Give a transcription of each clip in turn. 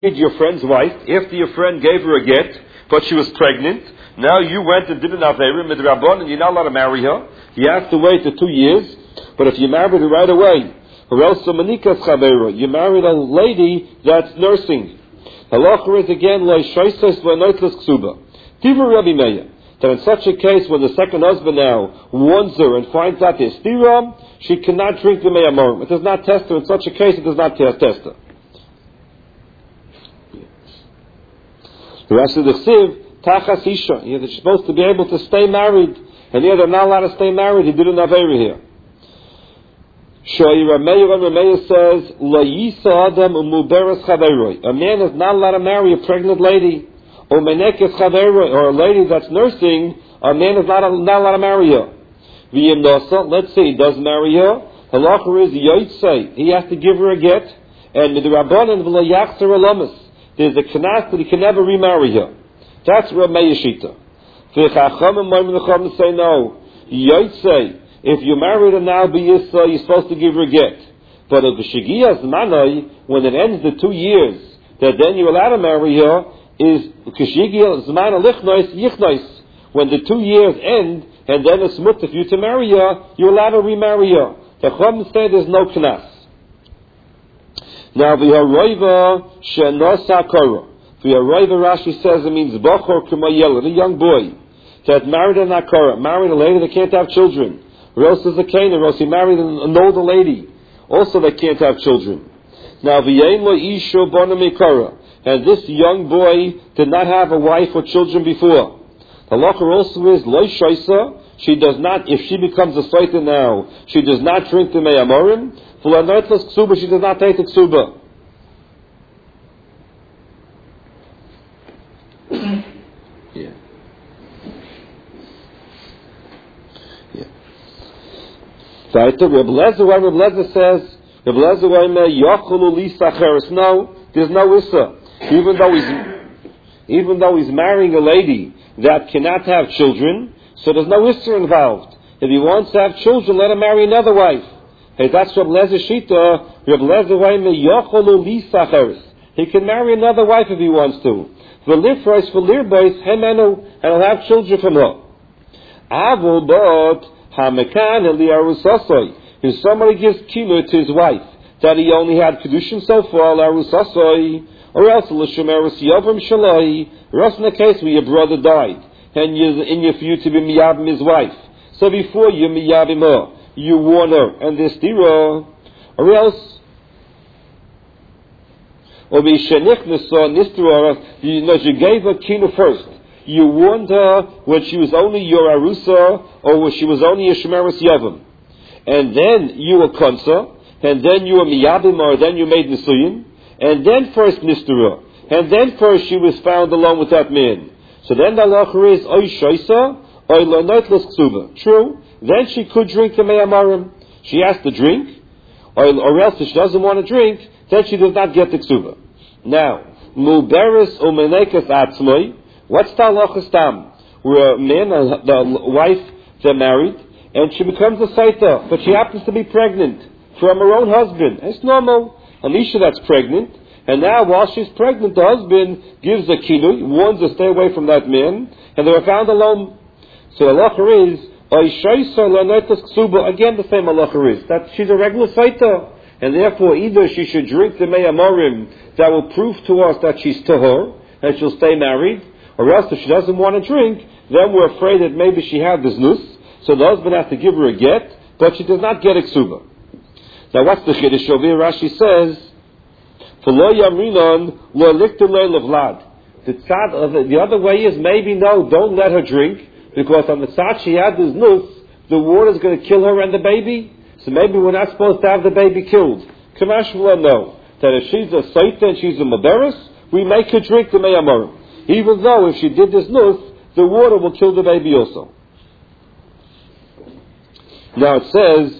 your friend's wife, after your friend gave her a get, but she was pregnant, now you went and did an Aveira Midrabon, and you're not allowed to marry her. You have to wait the 2 years, but if you married her right away, or else you married a lady that's nursing. Halacha is again, that in such a case, when the second husband now warns her and finds out there's stiram, she cannot drink the meyamorim. It does not test her. In such a case, it does not test her. The rest of the siv, tachas isha. They're supposed to be able to stay married, and here they're not allowed to stay married. He did an avera here. Rameya says, La yisa adam umuberes chaveroi. A man is not allowed to marry a pregnant lady, or menekes chaveroi, or a lady that's nursing. A man is not allowed to marry her. V'yimnosa, let's say he does marry her. Halacha is yotzei. He has to give her a get, and midrabanan v'lo yachzer alamas. There's a knas that he can never remarry her. That's Rameya shita. V'chachamim say no. Yotzei. If you married her now, you're supposed to give her a get. But if the shigiyas manai, when it ends the 2 years, that then you're allowed to marry her, is kishigiyas zmana lichnois yichnois. When the 2 years end, and then it's mutter for you to marry her, you're allowed to remarry her. The Chum say there's no knas. Now the haroiva she'nosa kora. The haroiva Rashi says it means bachor k'mayel, a young boy that married a nakara, married a lady that can't have children. Ros is a Canaan, or else he married an older lady. Also they can't have children. Now, and this young boy did not have a wife or children before. The halacha also is, Loi Shaisa, she does not, if she becomes a Saita now, she does not drink the Meyamorim. Fulanotlas Ksuba, she does not take the Ksuba. Yeah. Reb Lezer says, no, there's no issa. Even though he's marrying a lady that cannot have children, so there's no issa involved. If he wants to have children, let him marry another wife. Hey, that's Reb Lezer shita. Reb Lezer he can marry another wife if he wants to. And he'll have children from her. If somebody gives kilo to his wife that he only had kedushin so far, or else in the case where your brother died and you're in your for you to be miyabim his wife. So before you miyabim her, you warn her and this tira, or else you gave her kilo first. You warned her when she was only your arusa, or when she was only a shemeres yavam. And then you were konsa, and then you were miyabim, or then you made nisuyin, and then first nistera, and then first she was found alone with that man. So then the halacha is, oy shoisa, oy lo noitlas ksuba. True, then she could drink the meyamarim. She has to drink, or else if she doesn't want to drink, then she does not get the ksuba. Now, muberis umenekas atzmoi, what's the halacha stam? Where a man, the wife, they're married, and she becomes a saita, but she happens to be pregnant from her own husband. It's normal. Alisha that's pregnant, and now while she's pregnant, the husband gives a kinui, warns her to stay away from that man, and they were found alone. So halacha is, again the same halacha is, that she's a regular saita, and therefore either she should drink the meyamorim that will prove to us that she's tahor, and she'll stay married, or else if she doesn't want to drink, then we're afraid that maybe she had this nus, so the husband has to give her a get, but she does not get a ksuba. Now what's the chiddush over here? Rashi says, the other way is maybe no, don't let her drink, because on the side she had this nus, the water is going to kill her and the baby, so maybe we're not supposed to have the baby killed. Kamash will know that if she's a saita and she's a maberis, we make her drink the meyamorim. Even though if she did this nus, the water will kill the baby also. Now it says,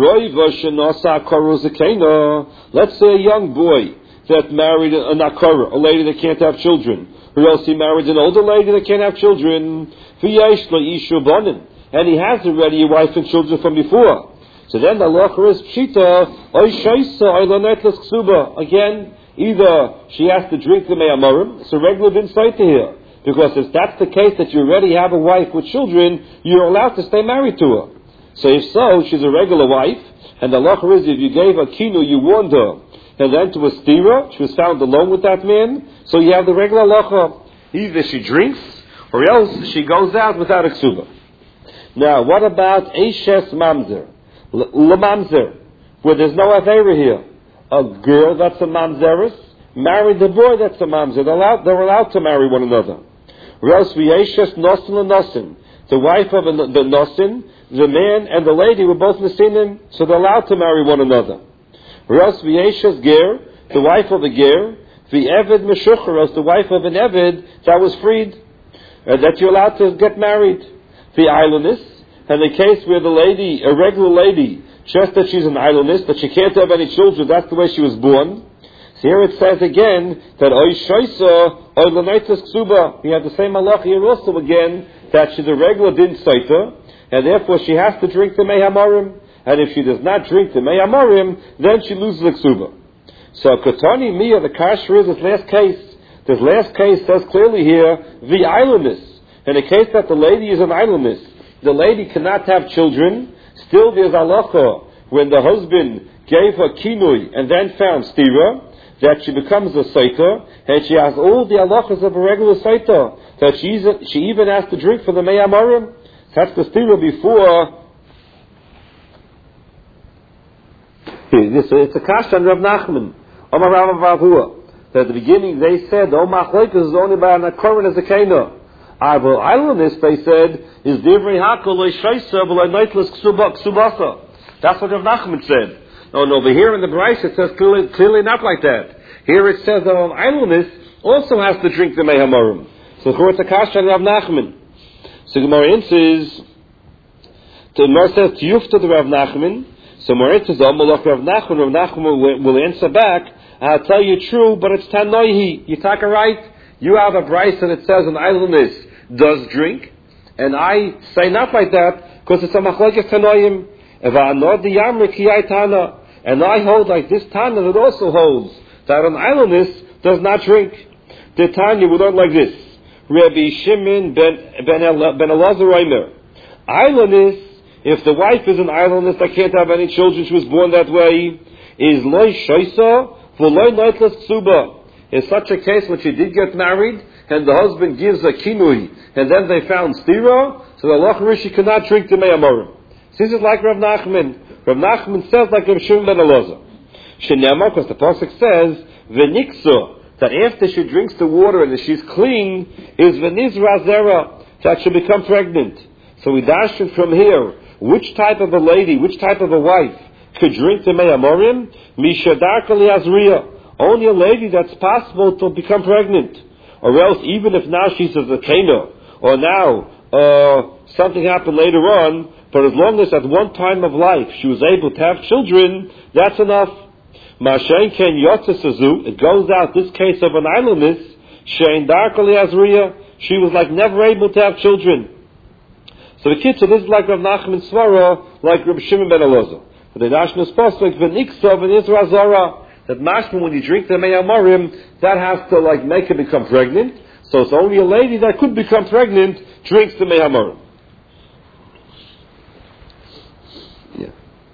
let's say a young boy that married a nakara, a lady that can't have children, or else he married an older lady that can't have children, and he has already a wife and children from before. So then the halacha is pshita, again, either she has to drink the Mei Amorim, so regular didn't say to her. Because if that's the case, that you already have a wife with children, you're allowed to stay married to her. So if so, she's a regular wife, and the halacha is if you gave her kinu, you warned her, and then to a stira, she was found alone with that man, so you have the regular halacha. Either she drinks, or else she goes out without a ksuba. Now, what about Eishes Mamzer? Mamzer, where there's no Avera here. A girl that's a Mamzeris married the boy that's a Mamzer. They're allowed to marry one another. Else Eishes Nosin and Nosin. The wife of the Nosin, the man and the lady were both Nesinim, so they're allowed to marry one another. Else Eishes Ger, the wife of a Ger, the Eved Meshucharos, the wife of an Eved that was freed, that you're allowed to get married. The islandess, and the case where the lady, a regular lady, just that she's an islandess, that she can't have any children, that's the way she was born. So here it says again that Oy Shoisa, Oy Lanaitas Ksuba. We have the same halacha here also again, that she's a regular din saita, and therefore she has to drink the Mei Hamorim. And if she does not drink the Mei Hamorim, then she loses the Ksuba. So Katani Mia, the Kasher is this last case. This last case says clearly here, the islandess. In the case that the lady is an islandess, the lady cannot have children, still there's halacha when the husband gave her kinui and then found stira, that she becomes a saita, and she has all the halachas of a regular saita, that she even has to drink for the Mei Amorim. That's the stira before. It's a kasha on Rav Nachman. Omar Rav Avavua. At the beginning they said, oh, machloikas is only by an akorin as a kena. But islandess, they said, is divrei hakol loishaisa v'lo neitlas ksubasa. That's what Rav Nachman said. And over here in the Bryce it says clearly not like that. Here it says that an islandess also has to drink the Mei Hamorim. So it's a kasha Rav Nachman. So Gemara answers, the Gemara says Tiyufta to Rav Nachman. So Gemara answers Amalach Rav Nachman. Rav Nachman will answer back, I'll tell you true, but it's Tanoihi. You talk right. You have a Bryce and it says an islandess does drink, and I say not like that because it's a machlokes Tanoim. And I hold like this Tana that also holds that an islandess does not drink. The Tanya we learn like this: Rabbi Shimon ben Elazar Omer, islandess. If the wife is an islandess that can't have any children, she was born that way, is loy shoisa v'loy neitlas ksuba. In such a case, when she did get married, and the husband gives a kinui, and then they found stira, so the lachrish she cannot drink the Mei Amorim. This is like Rav Nachman. Rav Nachman says like Rav Shimon ben Elazar. Shenema, because the pasuk says v'nikso, that after she drinks the water and she's clean, is v'nizra zera, that she'll become pregnant. So we dash it from here. Which type of a lady, which type of a wife could drink the Mei Amorim? Mishadarka liazriya. Only a lady that's possible to become pregnant. Or else, even if now she's a zakena, or now something happened later on, but as long as at one time of life she was able to have children, that's enough. Mashain ken yotzasazu, it goes out, this case of an islandess, shein darkali azriya, she was like never able to have children. So the kids, so this is like Rav Nachman Svara, like Rav Shimon ben Elazar. But the Nashmas Pasuk, v'niksa v'nizra zara, that mashma when you drink the Mei Amorim, that has to like make her become pregnant. So it's only a lady that could become pregnant drinks the Mei Amorim. Yeah.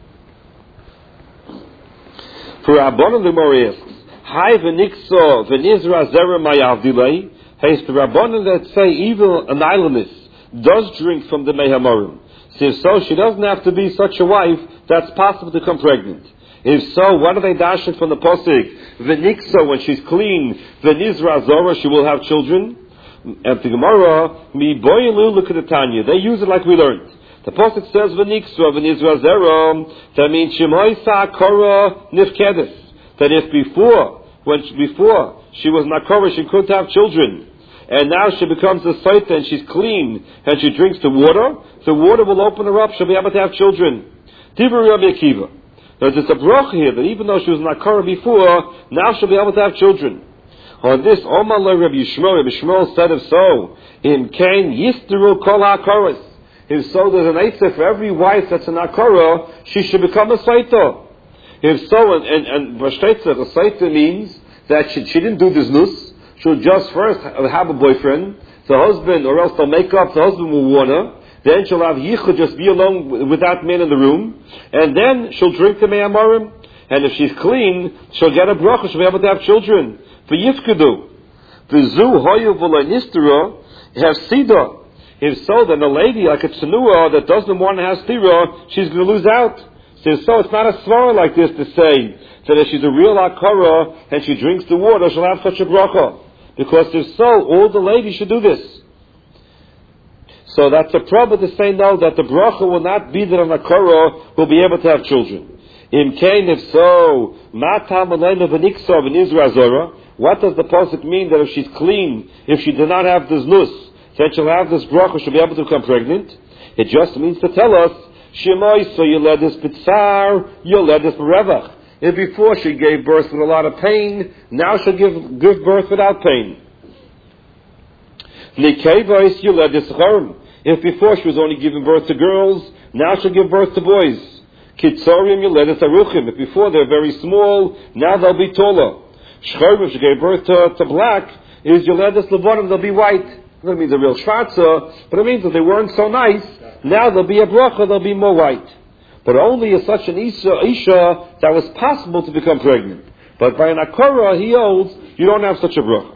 For Rabbanan the Gemara asks, Hai v'nikso v'nizra zera mayavdilei. Hey, it's the Rabbanan that say even an islandess does drink from the Mei Hamorim. So if so, she doesn't have to be such a wife that's possible to become pregnant. If so, what do they dash it from the posik? V'nikso, when she's clean, v'nizra zora, she will have children. And the Gemara, mi boyilu l'kedatanya, they use it like we learned. The posik says v'nikso, v'nizra zera, that means shemoisa kora nifkedes. That if before she was nakora, she couldn't have children. And now she becomes a saita and she's clean and she drinks the water will open her up, she'll be able to have children. Dibur Rabbi Akiva. There's a bracha here that even though she was nakara before, now she'll be able to have children. On this, Omar le Rabbi Yishmael said, if so, in Cain yistiru kol ha'akaras. If so, there's an eitzah for every wife that's an akara, she should become a saita. If so, and Vashteitzah, a saita means that she didn't do this nus. She'll just first have a boyfriend, the husband, or else they'll make up, the husband will warn her. Then she'll have yichud, just be alone with that man in the room. And then she'll drink the mei hamorim. And if she's clean, she'll get a bracha, she'll be able to have children. For yifkudu. V'zu hoyu v'lo nistera, have sida. If so, then a lady like a tsanua that doesn't want to have stira, she's going to lose out. So it's not a svara like this to say that if she's a real akara and she drinks the water, she'll have such a bracha. Because if so, all the ladies should do this. So that's a problem to say no, that the bracha will not be that an akara will be able to have children. Im kain, if so, what does the pasuk mean that if she's clean, if she did not have this nus, then she'll have this bracha, she'll be able to become pregnant? It just means to tell us, Shemoi, so you led this bitsar, you led this berevach. If before she gave birth with a lot of pain, now she'll give birth without pain. Nikevais, you led this charm. If before she was only giving birth to girls, now she'll give birth to boys. Kitzorim, you led this aruchim. If before they're very small, now they'll be taller. Shchorim, if she gave birth to black, is you led this levonim, they'll be white. That means a real shvatza, but it means that they weren't so nice. Now there'll be a bracha, they'll be more white. But only is such an isha that was possible to become pregnant. But by an akara, he holds, you don't have such a bracha.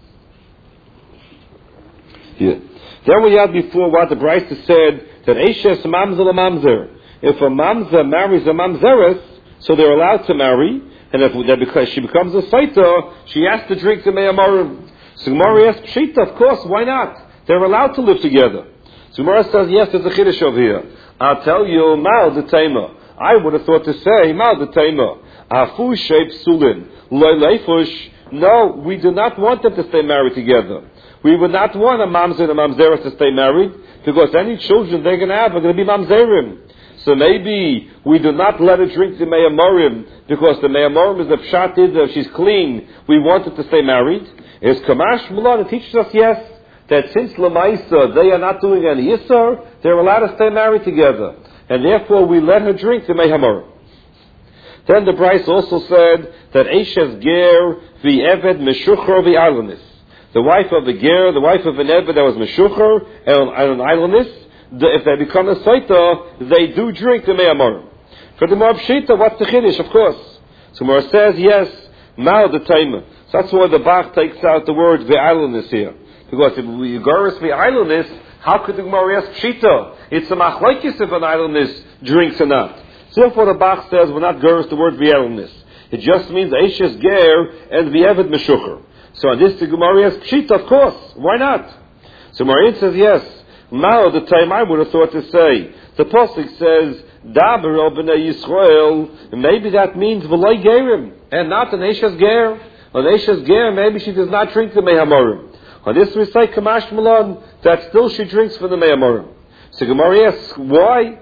Yeah. Then we had before what the Brisa said, that Eishes mamzer mamzer. If a mamzer marries a mamzeres, so they're allowed to marry, and because she becomes a saita, she has to drink the mei hamorim. So Gemara asks, Pshita, of course, why not? They're allowed to live together. So Gemara says, yes, there's a chiddush over here. I'll tell you, Mal de Tema. I would have thought to say, Mal de Tema. Afu shape sulin. Loy leifush. No, we do not want them to stay married together. We would not want a mamzer and a mamzeres to stay married, because any children they're going to have are going to be mamzerim. So maybe we do not let her drink the mei hamorim, because the mei hamorim is the pshat if she's clean, we want her to stay married. Is Kamash Mulan, it teaches us, yes, that since Lamaisa, they are not doing any Yisr, they're allowed to stay married together. And therefore we let her drink the mei hamorim. Then the Bryce also said that Eishes Ger v'Eved Meshucher v'Arlanis. The wife of a Ger, the wife of an Eved that was Meshucher and an Arlanis, if they become a Saita, they do drink the mei hamorim. For the Moab Shita, what's the Chiddush? Of course. So Mor says, yes, Mao the Taima. So that's why the Bach takes out the word v'Arlanis here. Because if we Goris v'Arlanis, how could the Gemara ask Shita? It's a machlokes if an Arlanis drinks or not. So therefore the Bach says we're not Goris the word v'Arlanis. It just means Eishes Ger and v'Eved Meshucher. So on this the Gemara asks Shita, of course, why not? So Marin says yes. Mao the time I would have thought to say. The Pasuk says Daber el b'nei Yisrael, and maybe that means v'loi gerim and not an Eishes Ger. On Eishes Ger, maybe she does not drink the mei hamorim. On this we say Kamash Malon, that still she drinks from the mei hamorim. So Gemara asks, why?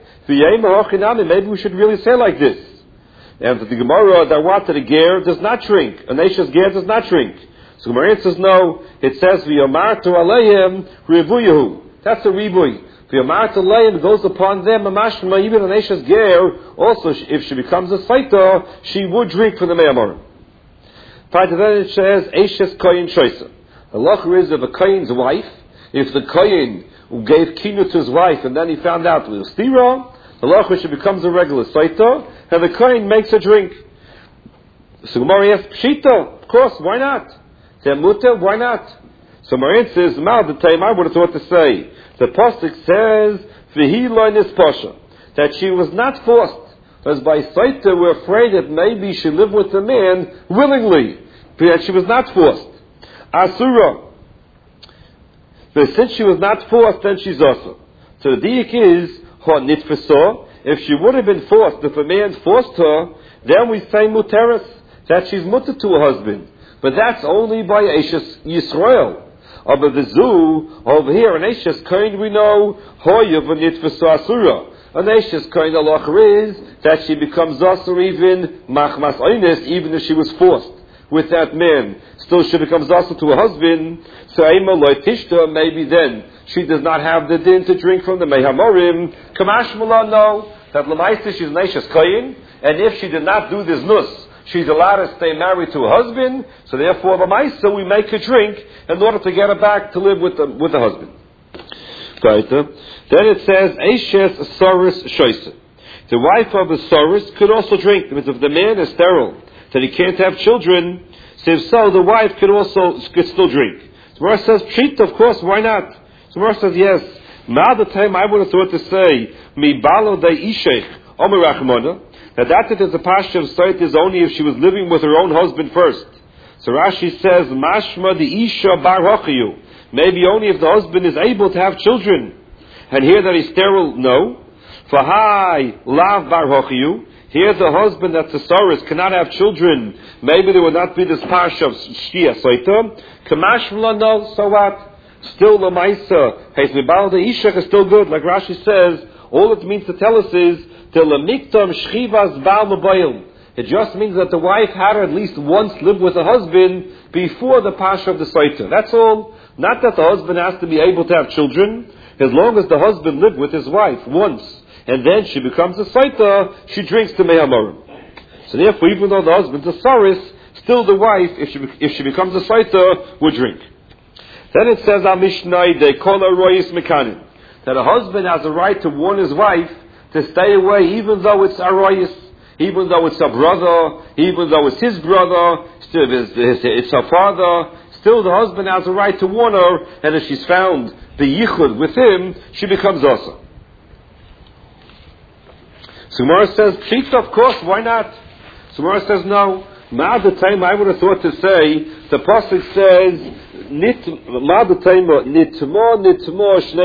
Maybe we should really say like this. And the Gemara that wanted a Ger does not drink. An Eishes Ger does not drink. So Gemara says no. It says v'yomartu aleim revuyahu. That's a ribuy. V'yomartu aleim goes upon them. Mamashma even an Eishes Ger also, if she becomes a saita, she would drink from the mei hamorim. Then it says Eishes Koyin Shoisa. The lacher is of a Koyin's wife. If the Koyin gave kinu to his wife and then he found out it was stira, the lacher she becomes a regular saita, and the Koyin makes her drink. So Gemara asks Pshita, of course, why not? Temuta, why not? So Marin says, Mal the time I would have thought to say. The pasuk says V'hi lo nispasha, that she was not forced. Because by Saita we're afraid that maybe she lived with the man willingly, but she was not forced. Asura. But since she was not forced, then she's also. So the diak is, nitfasa, if she would have been forced, if a man forced her, then we say muteris, that she's mutter to her husband. But that's only by Eishes Yisrael. But the zoo, over here in Eishes Koyin we know, hoya v'nitfasa asura. An Eishes Koyin halacha is that she becomes Zasar even machmas oines, even if she was forced with that man. Still she becomes Zasar to her husband. So Ema loy tishta, maybe then she does not have the din to drink from the mei hamorim. Kamash Malon, no, that Lamaisa she's an Eishes Koyin, and if she did not do this nus, she's allowed to stay married to her husband, so therefore, Lamaisa, we make her drink in order to get her back to live with the husband. Right. Then it says, Eishes Soris Shoisa. The wife of a Soris could also drink. Because if the man is sterile, that he can't have children, so if so, the wife could still drink. So Gemara says, treat, of course, why not? So Gemara says, yes. Now the time I would have thought to say, Mi balo de ishech, omer rachmona, that it is a pasha of site is only if she was living with her own husband first. So Rashi says, mashma de isha bar hochayu. Maybe only if the husband is able to have children. And here that he's sterile, no. For hai lav bar hochayu. Here the husband that's a Soris cannot have children. Maybe there would not be this pasha of shkia saita. Kamashmla, no, so what? Still the Maisa, Heis Mibal the Ishak is still good. Like Rashi says, all it means to tell us is, till the Miktam Shchivas Baal Mabayim. It just means that the wife had to at least once live with the husband before the Pasha of the Saita. That's all. Not that the husband has to be able to have children. As long as the husband lived with his wife once, and then she becomes a Saita, she drinks to Me'amorim. So therefore, even though the husband's a Saris, still the wife, if she becomes a Saita, would drink. Then it says, Mishnah, they call her Royis Mekanim, that a husband has a right to warn his wife to stay away, even though it's a Royis, even though it's her brother, even though it's his brother, still it's her father, still the husband has a right to warn her, and if she's found the yichud with him, she becomes also. So Gemara says, treat, of course, why not? So Gemara says, no. Ma'ad the time I would have thought to say, the pasuk says, Nitmo, shnei